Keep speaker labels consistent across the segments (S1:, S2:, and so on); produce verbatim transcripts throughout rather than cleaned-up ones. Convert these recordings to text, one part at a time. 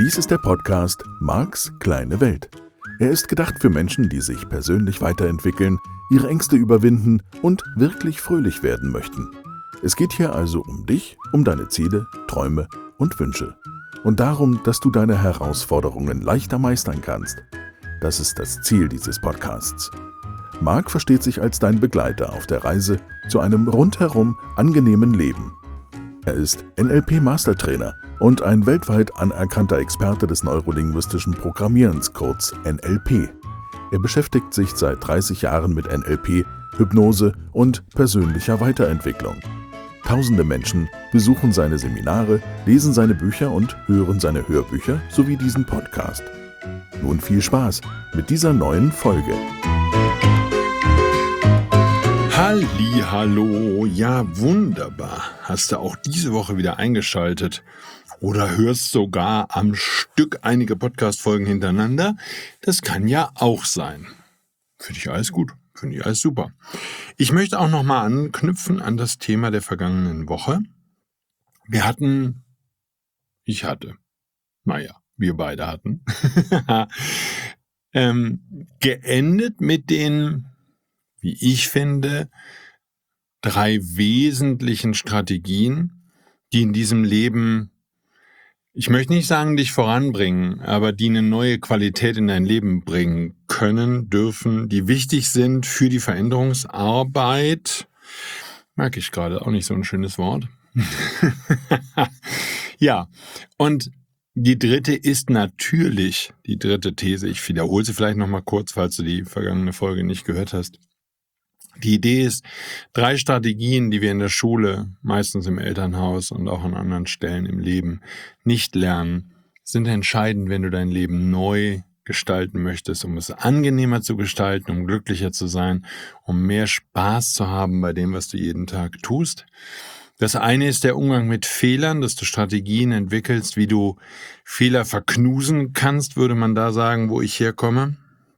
S1: Dies ist der Podcast Marks kleine Welt. Er ist gedacht für Menschen, die sich persönlich weiterentwickeln, ihre Ängste überwinden und wirklich fröhlich werden möchten. Es geht hier also um dich, um deine Ziele, Träume und Wünsche. Und darum, dass du deine Herausforderungen leichter meistern kannst. Das ist das Ziel dieses Podcasts. Mark versteht sich als dein Begleiter auf der Reise zu einem rundherum angenehmen Leben. Er ist N L P-Mastertrainer und ein weltweit anerkannter Experte des neurolinguistischen Programmierens, kurz N L P. Er beschäftigt sich seit dreißig Jahren mit N L P, Hypnose und persönlicher Weiterentwicklung. Tausende Menschen besuchen seine Seminare, lesen seine Bücher und hören seine Hörbücher sowie diesen Podcast. Nun viel Spaß mit dieser neuen Folge.
S2: Hallihallo, ja wunderbar. Hast du auch diese Woche wieder eingeschaltet oder hörst sogar am Stück einige Podcast-Folgen hintereinander? Das kann ja auch sein. Finde ich alles gut, finde ich alles super. Ich möchte auch nochmal anknüpfen an das Thema der vergangenen Woche. Wir hatten, ich hatte, naja, wir beide hatten, ähm, geendet mit den, wie ich finde, drei wesentlichen Strategien, die in diesem Leben, ich möchte nicht sagen, dich voranbringen, aber die eine neue Qualität in dein Leben bringen können, dürfen, die wichtig sind für die Veränderungsarbeit. Mag ich gerade, auch nicht so ein schönes Wort. Ja, und die dritte ist natürlich, die dritte These, ich wiederhole sie vielleicht nochmal kurz, falls du die vergangene Folge nicht gehört hast. Die Idee ist, drei Strategien, die wir in der Schule, meistens im Elternhaus und auch an anderen Stellen im Leben nicht lernen, sind entscheidend, wenn du dein Leben neu gestalten möchtest, um es angenehmer zu gestalten, um glücklicher zu sein, um mehr Spaß zu haben bei dem, was du jeden Tag tust. Das eine ist der Umgang mit Fehlern, dass du Strategien entwickelst, wie du Fehler verknusen kannst, würde man da sagen, wo ich herkomme.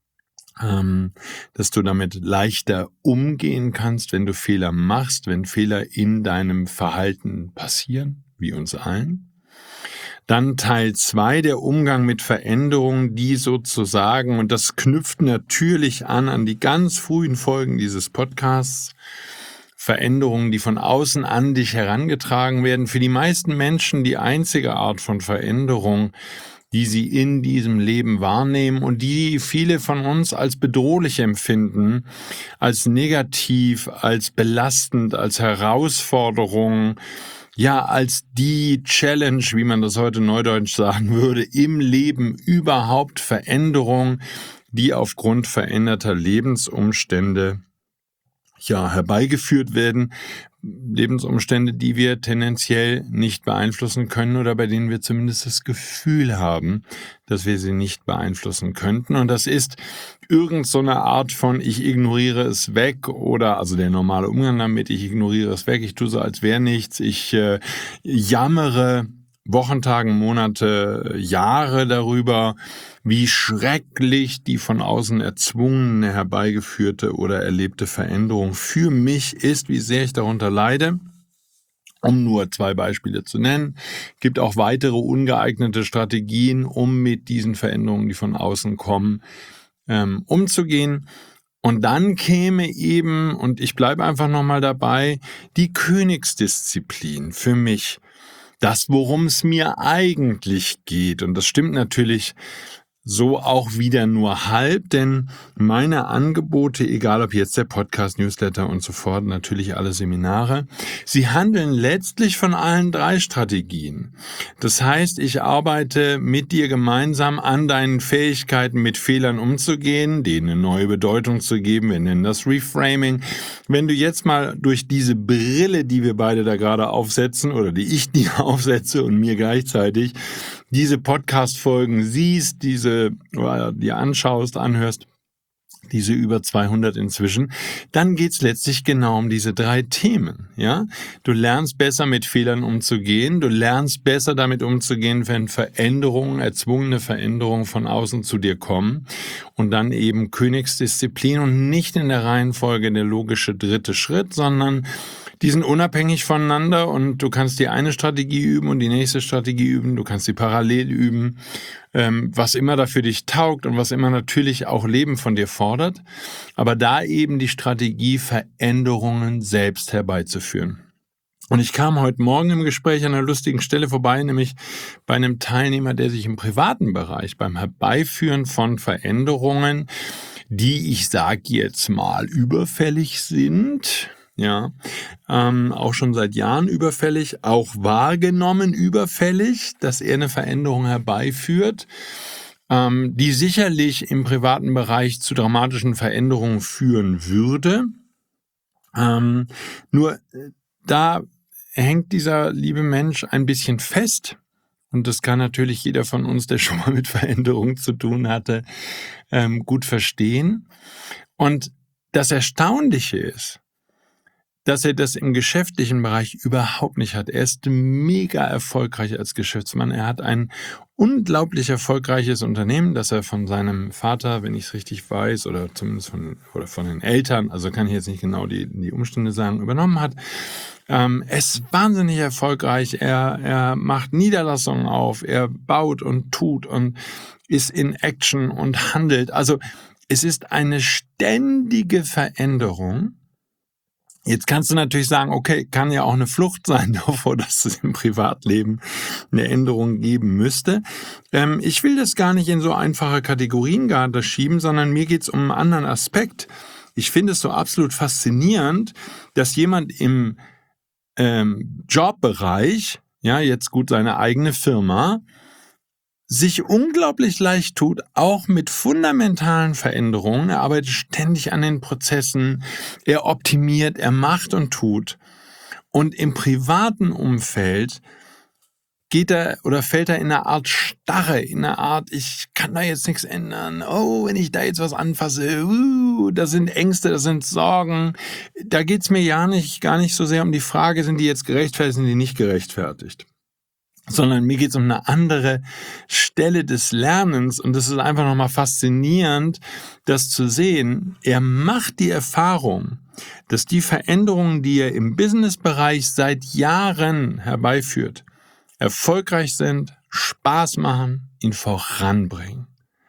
S2: Ähm, dass du damit leichter umgehen kannst, wenn du Fehler machst, wenn Fehler in deinem Verhalten passieren, wie uns allen. Dann Teil zwei, der Umgang mit Veränderungen, die sozusagen, und das knüpft natürlich an an die ganz frühen Folgen dieses Podcasts, Veränderungen, die von außen an dich herangetragen werden. Für die meisten Menschen die einzige Art von Veränderung, die sie in diesem Leben wahrnehmen und die viele von uns als bedrohlich empfinden, als negativ, als belastend, als Herausforderung, ja, als die Challenge, wie man das heute neudeutsch sagen würde, im Leben überhaupt Veränderung, die aufgrund veränderter Lebensumstände ja herbeigeführt werden. Lebensumstände, die wir tendenziell nicht beeinflussen können oder bei denen wir zumindest das Gefühl haben, dass wir sie nicht beeinflussen könnten. Und das ist irgend so eine Art von ich ignoriere es weg oder also der normale Umgang damit, ich ignoriere es weg, ich tue so, als wäre nichts, ich äh, jammere Wochen, Tage, Monate, Jahre darüber, wie schrecklich die von außen erzwungene, herbeigeführte oder erlebte Veränderung für mich ist, wie sehr ich darunter leide. Um nur zwei Beispiele zu nennen, gibt auch weitere ungeeignete Strategien, um mit diesen Veränderungen, die von außen kommen, ähm, umzugehen. Und dann käme eben, und ich bleibe einfach nochmal dabei, die Königsdisziplin für mich. Das, worum es mir eigentlich geht. Und das stimmt natürlich so auch wieder nur halb, denn meine Angebote, egal ob jetzt der Podcast, Newsletter und so fort, natürlich alle Seminare, sie handeln letztlich von allen drei Strategien. Das heißt, ich arbeite mit dir gemeinsam an deinen Fähigkeiten, mit Fehlern umzugehen, denen eine neue Bedeutung zu geben. Wir nennen das Reframing. Wenn du jetzt mal durch diese Brille, die wir beide da gerade aufsetzen oder die ich dir aufsetze und mir gleichzeitig, diese Podcast-Folgen siehst, diese oder dir anschaust, anhörst, diese über zweihundert inzwischen, dann geht's letztlich genau um diese drei Themen. Ja, du lernst besser mit Fehlern umzugehen, du lernst besser damit umzugehen, wenn Veränderungen, erzwungene Veränderungen von außen zu dir kommen und dann eben Königsdisziplin und nicht in der Reihenfolge der logische dritte Schritt, sondern Die sind unabhängig voneinander und du kannst die eine Strategie üben und die nächste Strategie üben. Du kannst sie parallel üben, ähm, was immer da für dich taugt und was immer natürlich auch Leben von dir fordert. Aber da eben die Strategie, Veränderungen selbst herbeizuführen. Und ich kam heute Morgen im Gespräch an einer lustigen Stelle vorbei, nämlich bei einem Teilnehmer, der sich im privaten Bereich beim Herbeiführen von Veränderungen, die ich sage jetzt mal überfällig sind, ja, ähm, auch schon seit Jahren überfällig, auch wahrgenommen überfällig, dass er eine Veränderung herbeiführt, ähm, die sicherlich im privaten Bereich zu dramatischen Veränderungen führen würde. Ähm, nur äh, da hängt dieser liebe Mensch ein bisschen fest. Und das kann natürlich jeder von uns, der schon mal mit Veränderungen zu tun hatte, ähm, gut verstehen. Und das Erstaunliche ist, dass er das im geschäftlichen Bereich überhaupt nicht hat. Er ist mega erfolgreich als Geschäftsmann. Er hat ein unglaublich erfolgreiches Unternehmen, das er von seinem Vater, wenn ich es richtig weiß, oder zumindest von, oder von den Eltern, also kann ich jetzt nicht genau die, die Umstände sagen, übernommen hat. Ähm, er ist wahnsinnig erfolgreich. Er, er macht Niederlassungen auf. Er baut und tut und ist in Action und handelt. Also es ist eine ständige Veränderung. Jetzt kannst du natürlich sagen, okay, kann ja auch eine Flucht sein davor, dass es im Privatleben eine Änderung geben müsste. Ähm, ich will das gar nicht in so einfache Kategorien gerade schieben, sondern mir geht's um einen anderen Aspekt. Ich finde es so absolut faszinierend, dass jemand im ähm, Jobbereich, ja, jetzt gut seine eigene Firma, sich unglaublich leicht tut, auch mit fundamentalen Veränderungen. Er arbeitet ständig an den Prozessen, er optimiert, er macht und tut. Und im privaten Umfeld geht er oder fällt er in eine Art Starre, in eine Art, ich kann da jetzt nichts ändern. Oh, wenn ich da jetzt was anfasse, uh, da sind Ängste, da sind Sorgen. Da geht's mir ja nicht, gar nicht so sehr um die Frage, sind die jetzt gerechtfertigt, sind die nicht gerechtfertigt. Sondern mir geht es um eine andere Stelle des Lernens und es ist einfach nochmal faszinierend, das zu sehen. Er macht die Erfahrung, dass die Veränderungen, die er im Businessbereich seit Jahren herbeiführt, erfolgreich sind, Spaß machen, ihn voranbringen.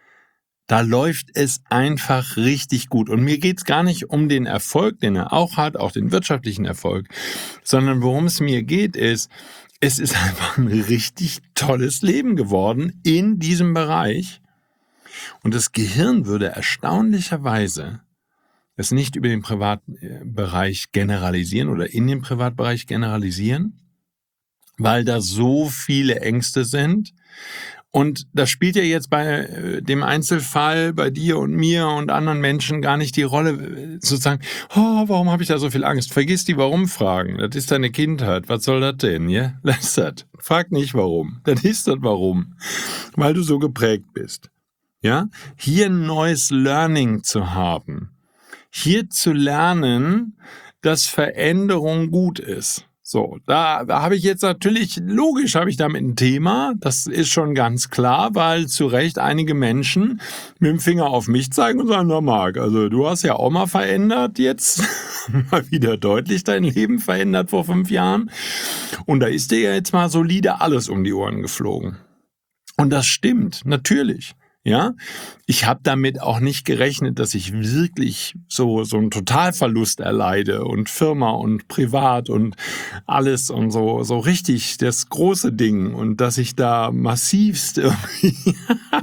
S2: Da läuft es einfach richtig gut. Und mir geht es gar nicht um den Erfolg, den er auch hat, auch den wirtschaftlichen Erfolg, sondern worum es mir geht ist, es ist einfach ein richtig tolles Leben geworden in diesem Bereich. Und das Gehirn würde erstaunlicherweise es nicht über den Privatbereich generalisieren oder in den Privatbereich generalisieren, weil da so viele Ängste sind. Und das spielt ja jetzt bei dem Einzelfall, bei dir und mir und anderen Menschen gar nicht die Rolle, sozusagen, oh, warum habe ich da so viel Angst? Vergiss die Warum-Fragen. Das ist deine Kindheit. Was soll das denn? Ja? Lass das. Frag nicht warum. Das ist das Warum. Weil du so geprägt bist. Ja? Hier ein neues Learning zu haben. Hier zu lernen, dass Veränderung gut ist. So, da, da habe ich jetzt natürlich, logisch habe ich damit ein Thema, das ist schon ganz klar, weil zu Recht einige Menschen mit dem Finger auf mich zeigen und sagen, na Marc, also du hast ja auch mal verändert jetzt, mal wieder deutlich dein Leben verändert vor fünf Jahren und da ist dir ja jetzt mal solide alles um die Ohren geflogen. Und das stimmt, natürlich. Ja, ich habe damit auch nicht gerechnet, dass ich wirklich so so einen Totalverlust erleide und Firma und privat und alles und so so richtig das große Ding und dass ich da massivst irgendwie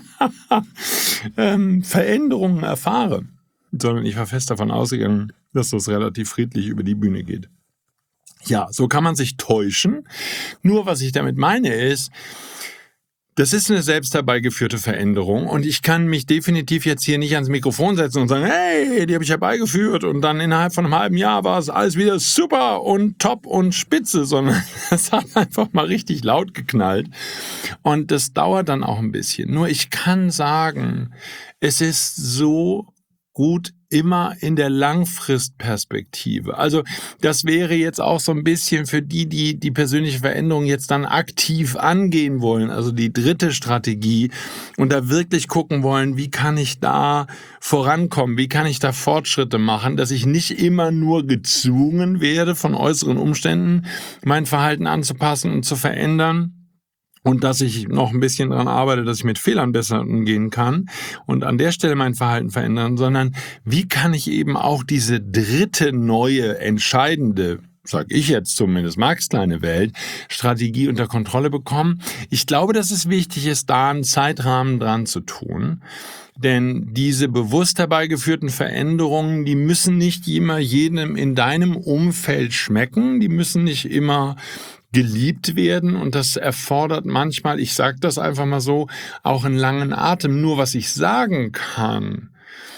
S2: ähm, Veränderungen erfahre, sondern ich war fest davon ausgegangen, dass das relativ friedlich über die Bühne geht. Ja, so kann man sich täuschen. Nur was ich damit meine ist, das ist eine selbst herbeigeführte Veränderung und ich kann mich definitiv jetzt hier nicht ans Mikrofon setzen und sagen, hey, die habe ich herbeigeführt und dann innerhalb von einem halben Jahr war es alles wieder super und top und spitze, sondern es hat einfach mal richtig laut geknallt und das dauert dann auch ein bisschen. Nur ich kann sagen, es ist so gut immer in der Langfristperspektive. Also das wäre jetzt auch so ein bisschen für die, die die persönliche Veränderung jetzt dann aktiv angehen wollen, also die dritte Strategie, und da wirklich gucken wollen, wie kann ich da vorankommen, wie kann ich da Fortschritte machen, dass ich nicht immer nur gezwungen werde von äußeren Umständen, mein Verhalten anzupassen und zu verändern. Und dass ich noch ein bisschen daran arbeite, dass ich mit Fehlern besser umgehen kann und an der Stelle mein Verhalten verändern, sondern wie kann ich eben auch diese dritte neue, entscheidende, sag ich jetzt zumindest, Marx kleine Welt, Strategie unter Kontrolle bekommen. Ich glaube, dass es wichtig ist, da einen Zeitrahmen dran zu tun. Denn diese bewusst herbeigeführten Veränderungen, die müssen nicht immer jedem in deinem Umfeld schmecken, die müssen nicht immer geliebt werden, und das erfordert manchmal, ich sage das einfach mal so, auch einen langen Atem. Nur was ich sagen kann,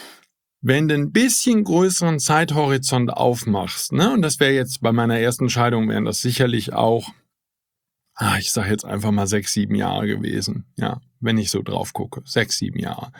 S2: wenn du ein bisschen größeren Zeithorizont aufmachst, ne, und das wäre jetzt bei meiner ersten Scheidung, wären das sicherlich auch, ah, ich sage jetzt einfach mal sechs, sieben Jahre gewesen, ja, wenn ich so drauf gucke, sechs, sieben Jahre.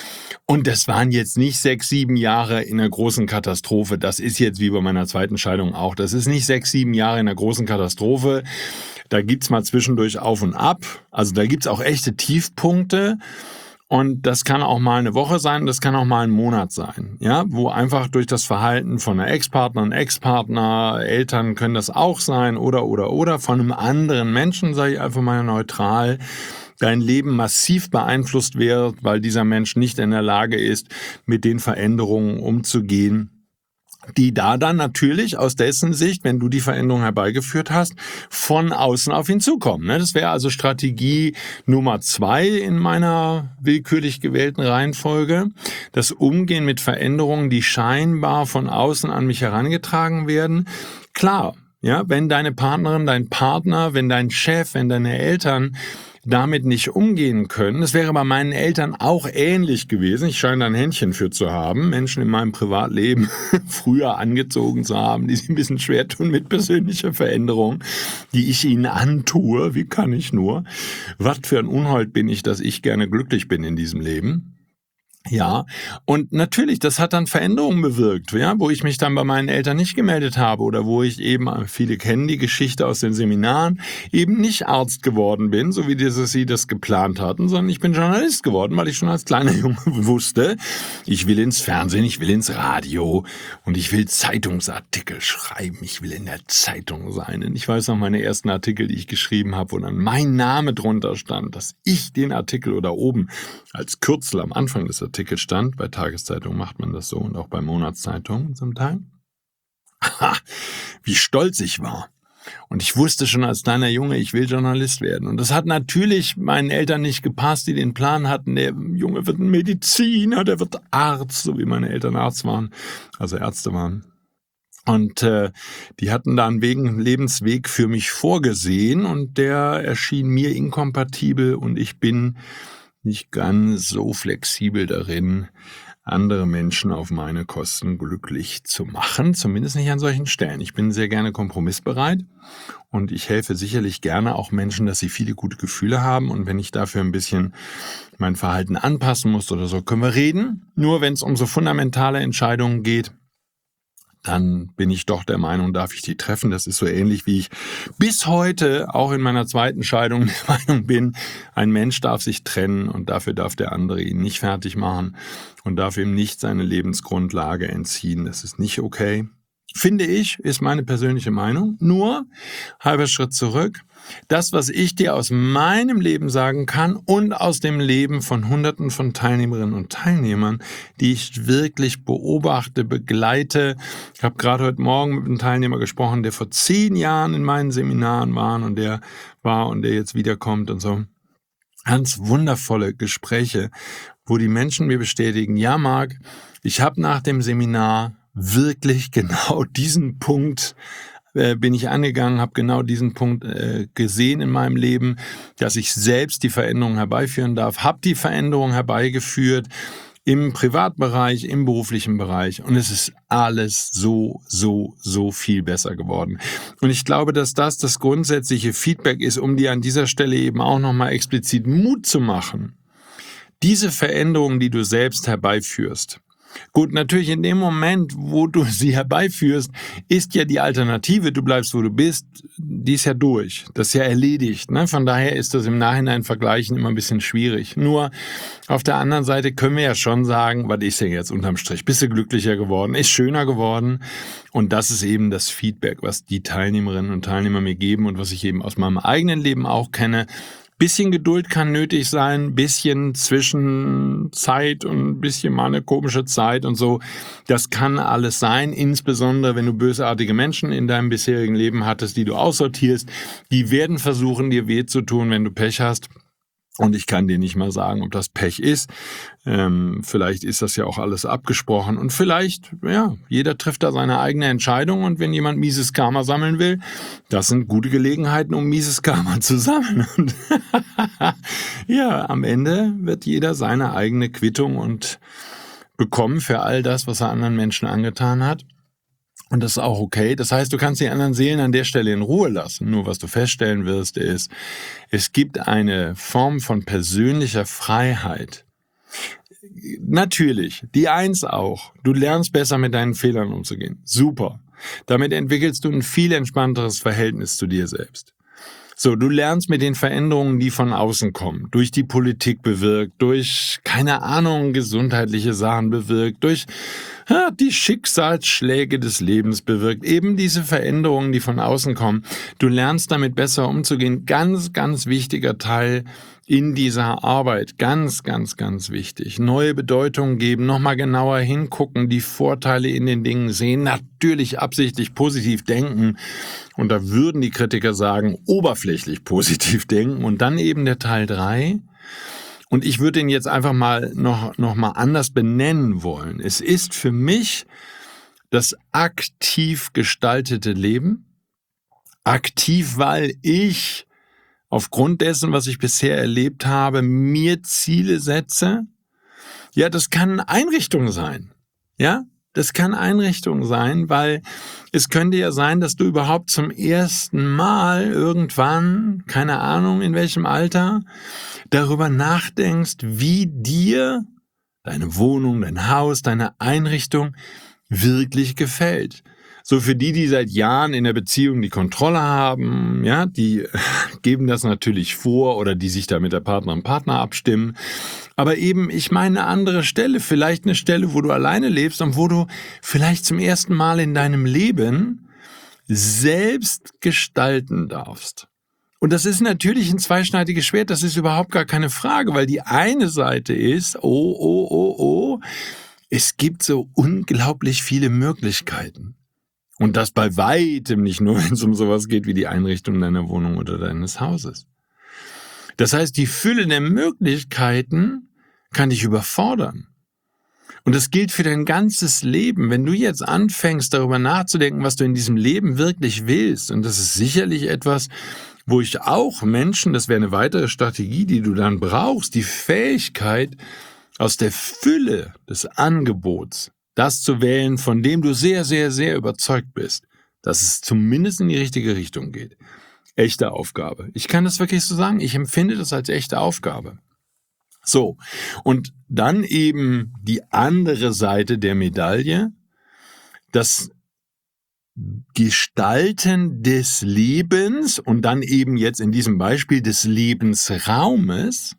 S2: Und das waren jetzt nicht sechs, sieben Jahre in einer großen Katastrophe. Das ist jetzt wie bei meiner zweiten Scheidung auch. Das ist nicht sechs, sieben Jahre in einer großen Katastrophe. Da gibt's mal zwischendurch auf und ab. Also da gibt's auch echte Tiefpunkte. Und das kann auch mal eine Woche sein, das kann auch mal ein Monat sein, ja, wo einfach durch das Verhalten von einer Ex-Partnerin, Ex-Partner, Eltern können das auch sein, oder, oder, oder von einem anderen Menschen, sage ich einfach mal neutral, dein Leben massiv beeinflusst wird, weil dieser Mensch nicht in der Lage ist, mit den Veränderungen umzugehen, die da dann natürlich aus dessen Sicht, wenn du die Veränderung herbeigeführt hast, von außen auf ihn zukommen. Das wäre also Strategie Nummer zwei in meiner willkürlich gewählten Reihenfolge. Das Umgehen mit Veränderungen, die scheinbar von außen an mich herangetragen werden. Klar, ja, wenn deine Partnerin, dein Partner, wenn dein Chef, wenn deine Eltern damit nicht umgehen können. Das wäre bei meinen Eltern auch ähnlich gewesen. Ich scheine da ein Händchen für zu haben, Menschen in meinem Privatleben früher angezogen zu haben, die sich ein bisschen schwer tun mit persönlicher Veränderung, die ich ihnen antue. Wie kann ich nur? Was für ein Unhold bin ich, dass ich gerne glücklich bin in diesem Leben. Ja, und natürlich, das hat dann Veränderungen bewirkt, ja, wo ich mich dann bei meinen Eltern nicht gemeldet habe oder wo ich eben, viele kennen die Geschichte aus den Seminaren, eben nicht Arzt geworden bin, so wie das, sie das geplant hatten, sondern ich bin Journalist geworden, weil ich schon als kleiner Junge wusste, ich will ins Fernsehen, ich will ins Radio und ich will Zeitungsartikel schreiben, ich will in der Zeitung sein. Und ich weiß noch meine ersten Artikel, die ich geschrieben habe, wo dann mein Name drunter stand, dass ich den Artikel oder oben als Kürzel am Anfang des Artikels Artikel stand. Bei Tageszeitungen macht man das so und auch bei Monatszeitungen zum Teil. Aha, wie stolz ich war. Und ich wusste schon als kleiner Junge, ich will Journalist werden. Und das hat natürlich meinen Eltern nicht gepasst, die den Plan hatten, der Junge wird ein Mediziner, der wird Arzt, so wie meine Eltern Arzt waren, also Ärzte waren. Und äh, die hatten da einen Weg, einen Lebensweg für mich vorgesehen und der erschien mir inkompatibel und ich bin nicht ganz so flexibel darin, andere Menschen auf meine Kosten glücklich zu machen, zumindest nicht an solchen Stellen. Ich bin sehr gerne kompromissbereit und ich helfe sicherlich gerne auch Menschen, dass sie viele gute Gefühle haben, und wenn ich dafür ein bisschen mein Verhalten anpassen muss oder so, können wir reden. Nur wenn es um so fundamentale Entscheidungen geht, dann bin ich doch der Meinung, darf ich die treffen. Das ist so ähnlich, wie ich bis heute auch in meiner zweiten Scheidung der Meinung bin, ein Mensch darf sich trennen und dafür darf der andere ihn nicht fertig machen und darf ihm nicht seine Lebensgrundlage entziehen. Das ist nicht okay. Finde ich, ist meine persönliche Meinung. Nur, halber Schritt zurück, das, was ich dir aus meinem Leben sagen kann und aus dem Leben von Hunderten von Teilnehmerinnen und Teilnehmern, die ich wirklich beobachte, begleite. Ich habe gerade heute Morgen mit einem Teilnehmer gesprochen, der vor zehn Jahren in meinen Seminaren war und der war und der jetzt wiederkommt und so. Ganz wundervolle Gespräche, wo die Menschen mir bestätigen, ja Marc, ich habe nach dem Seminar wirklich genau diesen Punkt äh, bin ich angegangen, habe genau diesen Punkt äh, gesehen in meinem Leben, dass ich selbst die Veränderung herbeiführen darf, habe die Veränderung herbeigeführt im Privatbereich, im beruflichen Bereich, und es ist alles so, so, so viel besser geworden. Und ich glaube, dass das das grundsätzliche Feedback ist, um dir an dieser Stelle eben auch nochmal explizit Mut zu machen. Diese Veränderung, die du selbst herbeiführst, Gut, natürlich in dem Moment, wo du sie herbeiführst, ist ja die Alternative, du bleibst, wo du bist, die ist ja durch. Das ist ja erledigt. Ne? Von daher ist das im Nachhinein vergleichen immer ein bisschen schwierig. Nur auf der anderen Seite können wir ja schon sagen, was ist denn jetzt unterm Strich? Bist du glücklicher geworden? Ist schöner geworden? Und das ist eben das Feedback, was die Teilnehmerinnen und Teilnehmer mir geben und was ich eben aus meinem eigenen Leben auch kenne. Bisschen Geduld kann nötig sein, bisschen Zwischenzeit und ein bisschen mal eine komische Zeit und so. Das kann alles sein, insbesondere wenn du bösartige Menschen in deinem bisherigen Leben hattest, die du aussortierst. Die werden versuchen, dir weh zu tun, wenn du Pech hast. Und ich kann dir nicht mal sagen, ob das Pech ist. Ähm, vielleicht ist das ja auch alles abgesprochen. Und vielleicht, ja, jeder trifft da seine eigene Entscheidung. Und wenn jemand mieses Karma sammeln will, das sind gute Gelegenheiten, um mieses Karma zu sammeln. Und ja, am Ende wird jeder seine eigene Quittung und bekommen für all das, was er anderen Menschen angetan hat. Und das ist auch okay. Das heißt, du kannst die anderen Seelen an der Stelle in Ruhe lassen. Nur was du feststellen wirst, ist, es gibt eine Form von persönlicher Freiheit. Natürlich, die Eins auch. Du lernst besser mit deinen Fehlern umzugehen. Super. Damit entwickelst du ein viel entspannteres Verhältnis zu dir selbst. So, du lernst mit den Veränderungen, die von außen kommen, durch die Politik bewirkt, durch, keine Ahnung, gesundheitliche Sachen bewirkt, durch ja, die Schicksalsschläge des Lebens bewirkt, eben diese Veränderungen, die von außen kommen. Du lernst damit besser umzugehen. Ganz, ganz wichtiger Teil in dieser Arbeit. Ganz, ganz, ganz wichtig. Neue Bedeutungen geben, nochmal genauer hingucken, die Vorteile in den Dingen sehen, natürlich absichtlich positiv denken. Und da würden die Kritiker sagen, oberflächlich positiv denken. Und dann eben der Teil drei. Und ich würde ihn jetzt einfach mal noch, noch mal anders benennen wollen. Es ist für mich das aktiv gestaltete Leben. Aktiv, weil ich aufgrund dessen, was ich bisher erlebt habe, mir Ziele setze. Ja, das kann Einrichtung sein. Ja, das kann Einrichtung sein, weil es könnte ja sein, dass du überhaupt zum ersten Mal irgendwann, keine Ahnung in welchem Alter, darüber nachdenkst, wie dir deine Wohnung, dein Haus, deine Einrichtung wirklich gefällt. So für die, die seit Jahren in der Beziehung die Kontrolle haben, ja, die geben das natürlich vor oder die sich da mit der Partnerin und Partner abstimmen. Aber eben, ich meine eine andere Stelle, vielleicht eine Stelle, wo du alleine lebst und wo du vielleicht zum ersten Mal in deinem Leben selbst gestalten darfst. Und das ist natürlich ein zweischneidiges Schwert, das ist überhaupt gar keine Frage, weil die eine Seite ist, oh, oh, oh, oh, es gibt so unglaublich viele Möglichkeiten. Und das bei weitem nicht nur, wenn es um sowas geht wie die Einrichtung deiner Wohnung oder deines Hauses. Das heißt, die Fülle der Möglichkeiten kann dich überfordern. Und das gilt für dein ganzes Leben. Wenn du jetzt anfängst, darüber nachzudenken, was du in diesem Leben wirklich willst, und das ist sicherlich etwas, wo ich auch Menschen, das wäre eine weitere Strategie, die du dann brauchst, die Fähigkeit, aus der Fülle des Angebots das zu wählen, von dem du sehr, sehr, sehr überzeugt bist, dass es zumindest in die richtige Richtung geht. Echte Aufgabe. Ich kann das wirklich so sagen, ich empfinde das als echte Aufgabe. So, und dann eben die andere Seite der Medaille, das Gestalten des Lebens und dann eben jetzt in diesem Beispiel des Lebensraumes,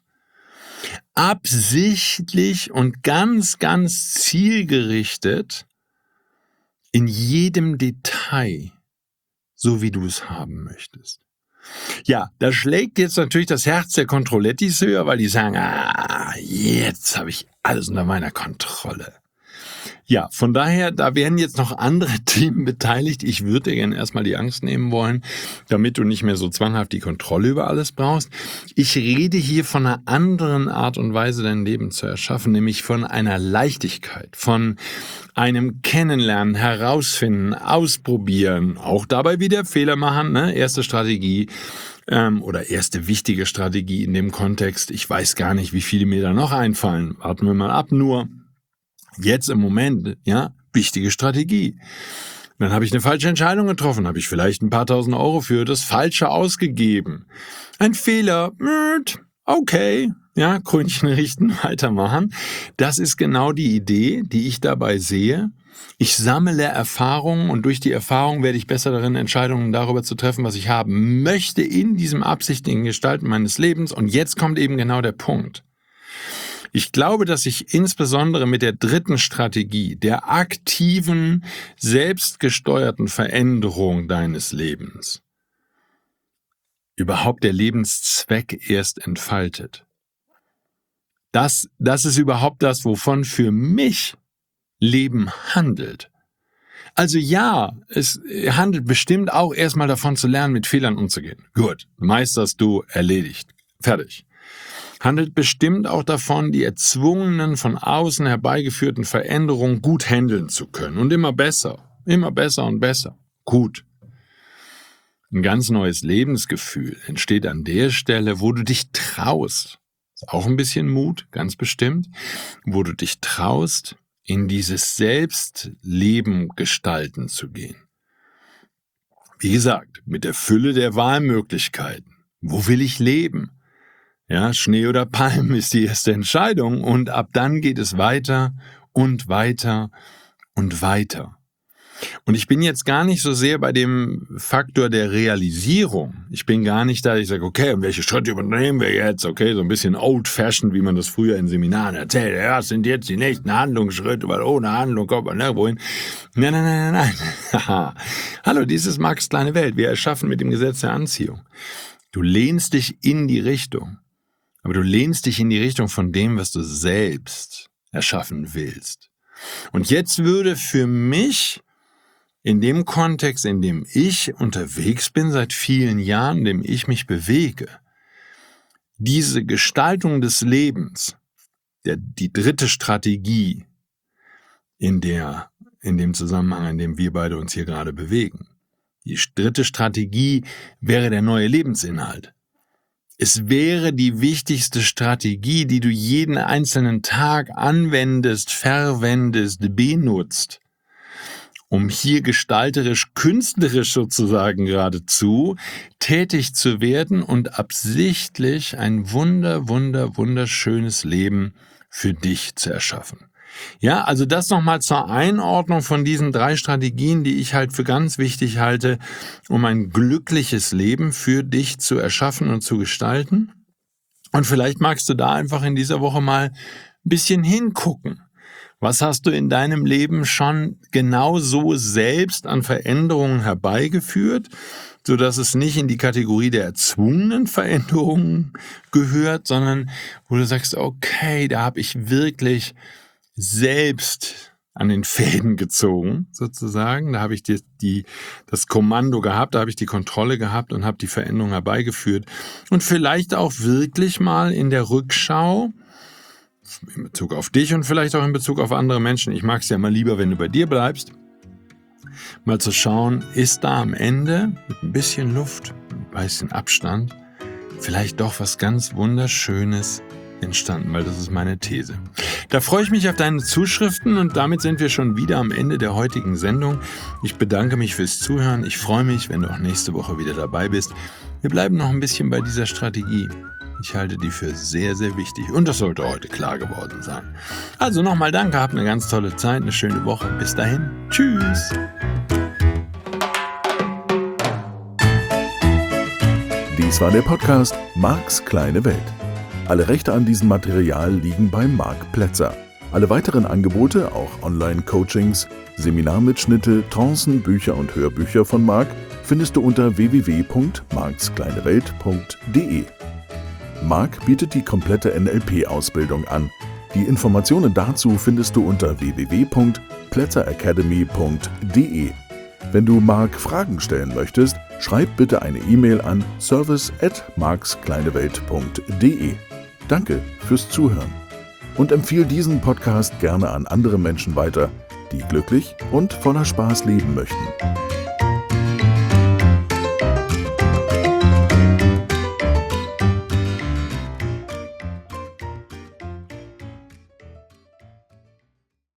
S2: absichtlich und ganz, ganz zielgerichtet in jedem Detail, so wie du es haben möchtest. Ja, da schlägt jetzt natürlich das Herz der Controllettis höher, weil die sagen, ah, jetzt habe ich alles unter meiner Kontrolle. Ja, von daher, da werden jetzt noch andere Themen beteiligt. Ich würde dir gerne erstmal die Angst nehmen wollen, damit du nicht mehr so zwanghaft die Kontrolle über alles brauchst. Ich rede hier von einer anderen Art und Weise, dein Leben zu erschaffen, nämlich von einer Leichtigkeit, von einem Kennenlernen, Herausfinden, Ausprobieren, auch dabei wieder Fehler machen, ne? Erste Strategie ähm, oder erste wichtige Strategie in dem Kontext. Ich weiß gar nicht, wie viele mir da noch einfallen. Warten wir mal ab, nur jetzt im Moment, ja, wichtige Strategie. Dann habe ich eine falsche Entscheidung getroffen, habe ich vielleicht ein paar tausend Euro für das Falsche ausgegeben. Ein Fehler, okay, ja, Krönchen richten, weitermachen. Das ist genau die Idee, die ich dabei sehe. Ich sammle Erfahrungen und durch die Erfahrung werde ich besser darin, Entscheidungen darüber zu treffen, was ich haben möchte in diesem absichtlichen Gestalten meines Lebens. Und jetzt kommt eben genau der Punkt. Ich glaube, dass ich insbesondere mit der dritten Strategie, der aktiven, selbstgesteuerten Veränderung deines Lebens, überhaupt der Lebenszweck erst entfaltet. Das, das ist überhaupt das, wovon für mich Leben handelt. Also ja, es handelt bestimmt auch erstmal davon zu lernen, mit Fehlern umzugehen. Gut, meisterst du, erledigt, fertig. Handelt bestimmt auch davon, die erzwungenen, von außen herbeigeführten Veränderungen gut handeln zu können. Und immer besser, immer besser und besser. Gut. Ein ganz neues Lebensgefühl entsteht an der Stelle, wo du dich traust. Ist auch ein bisschen Mut, ganz bestimmt. Wo du dich traust, in dieses Selbstleben gestalten zu gehen. Wie gesagt, mit der Fülle der Wahlmöglichkeiten. Wo will ich leben? Ja, Schnee oder Palmen ist die erste Entscheidung und ab dann geht es weiter und weiter und weiter. Und ich bin jetzt gar nicht so sehr bei dem Faktor der Realisierung. Ich bin gar nicht da, ich sage, okay, und welche Schritte übernehmen wir jetzt? Okay, so ein bisschen old-fashioned, wie man das früher in Seminaren erzählt. Ja, was sind jetzt die nächsten Handlungsschritte, weil ohne Handlung kommt man nirgendwo hin. Nein, nein, nein, nein, nein. Hallo, dies ist Marx' kleine Welt. Wir erschaffen mit dem Gesetz der Anziehung. Du lehnst dich in die Richtung. Aber du lehnst dich in die Richtung von dem, was du selbst erschaffen willst. Und jetzt würde für mich in dem Kontext, in dem ich unterwegs bin seit vielen Jahren, in dem ich mich bewege, diese Gestaltung des Lebens, der, die dritte Strategie in der, in dem Zusammenhang, in dem wir beide uns hier gerade bewegen. Die dritte Strategie wäre der neue Lebensinhalt. Es wäre die wichtigste Strategie, die du jeden einzelnen Tag anwendest, verwendest, benutzt, um hier gestalterisch, künstlerisch sozusagen geradezu tätig zu werden und absichtlich ein wunder, wunder, wunderschönes Leben für dich zu erschaffen. Ja, also das nochmal zur Einordnung von diesen drei Strategien, die ich halt für ganz wichtig halte, um ein glückliches Leben für dich zu erschaffen und zu gestalten. Und vielleicht magst du da einfach in dieser Woche mal ein bisschen hingucken. Was hast du in deinem Leben schon genau so selbst an Veränderungen herbeigeführt, sodass es nicht in die Kategorie der erzwungenen Veränderungen gehört, sondern wo du sagst, okay, da habe ich wirklich selbst an den Fäden gezogen, sozusagen. Da habe ich die, die, das Kommando gehabt, da habe ich die Kontrolle gehabt und habe die Veränderung herbeigeführt. Und vielleicht auch wirklich mal in der Rückschau, in Bezug auf dich und vielleicht auch in Bezug auf andere Menschen, ich mag es ja mal lieber, wenn du bei dir bleibst, mal zu schauen, ist da am Ende mit ein bisschen Luft, ein bisschen Abstand, vielleicht doch was ganz Wunderschönes entstanden, weil das ist meine These. Da freue ich mich auf deine Zuschriften und damit sind wir schon wieder am Ende der heutigen Sendung. Ich bedanke mich fürs Zuhören. Ich freue mich, wenn du auch nächste Woche wieder dabei bist. Wir bleiben noch ein bisschen bei dieser Strategie. Ich halte die für sehr, sehr wichtig und das sollte heute klar geworden sein. Also nochmal danke, habt eine ganz tolle Zeit, eine schöne Woche. Bis dahin. Tschüss.
S1: Dies war der Podcast Marx' kleine Welt. Alle Rechte an diesem Material liegen bei Marc Plätzer. Alle weiteren Angebote, auch Online-Coachings, Seminarmitschnitte, Trancen, Bücher und Hörbücher von Marc, findest du unter w w w punkt marx kleine welt punkt d e. Marc bietet die komplette N L P-Ausbildung an. Die Informationen dazu findest du unter w w w punkt plätzer academy punkt d e. Wenn du Marc Fragen stellen möchtest, schreib bitte eine E-Mail an service at marx kleine welt punkt d e. Danke fürs Zuhören und empfehle diesen Podcast gerne an andere Menschen weiter, die glücklich und voller Spaß leben möchten.